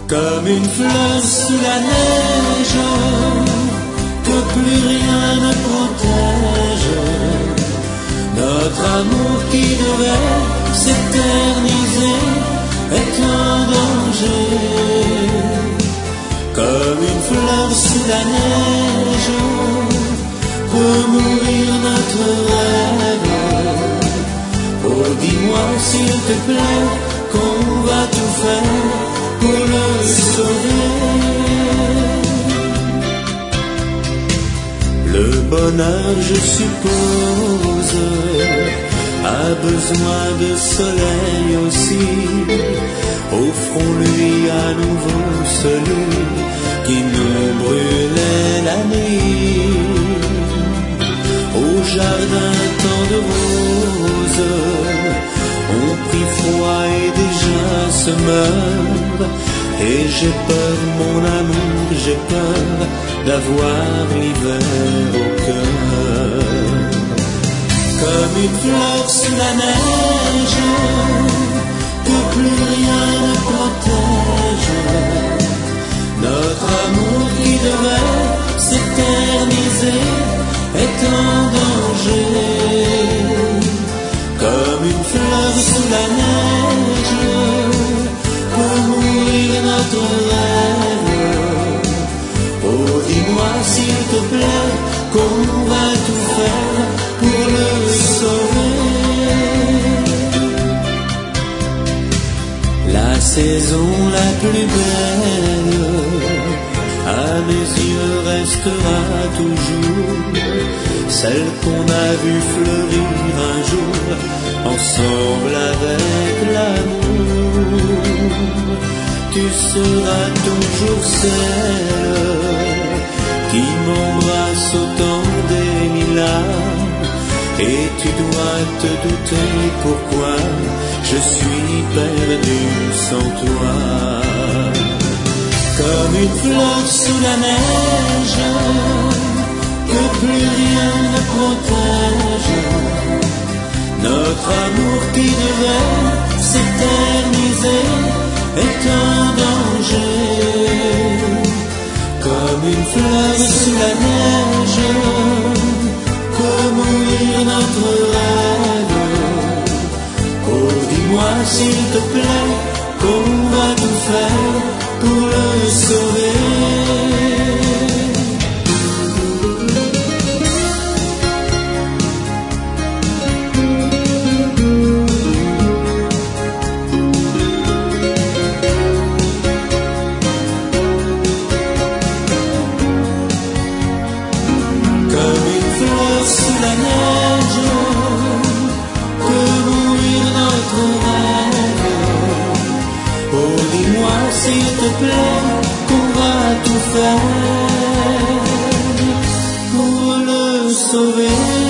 Comme une fleur sous la neige, que plus rien ne protège. Notre amour qui devait s'éterniser est en danger. Comme une fleur sous la neige, peut mourir notre rêve. Oh, dis-moi s'il te plaît qu'on va tout faire pour le sauver. Le bonheur, je suppose, a besoin de soleil aussi. Offrons-lui à nouveau celui qui nous brûlait la nuit. Au jardin tant de roses, on prit froid et déjà se meurt. Et j'ai peur, mon amour, j'ai peur d'avoir l'hiver au cœur. Comme une fleur sous la neige, que plus rien ne protège. Notre amour qui devait s'éterniser est en danger. Comme une fleur sous la neige, peut mourir notre rêve. Oh, dis-moi s'il te plaît qu'on va tout faire pour le sauver. La saison la plus belle à mes yeux restera toujours celle qu'on a vue fleurir un jour ensemble avec l'amour. Tu seras toujours celle qui m'embrasse au temps des lilas. Et tu dois te douter pourquoi je suis perdu sans toi. Comme une fleur sous la neige, que plus rien ne protège. Notre amour qui devait s'éterniser est en danger. Comme une fleur sous la neige, peut mourir notre rêve. Oh, dis-moi s'il te plaît qu'on va tout faire pour le sauver. Comme une fleur sous la neige, peut mourir notre rêve. Oh, dis-moi s'il te plaît qu'on va tout faire pour le sauver.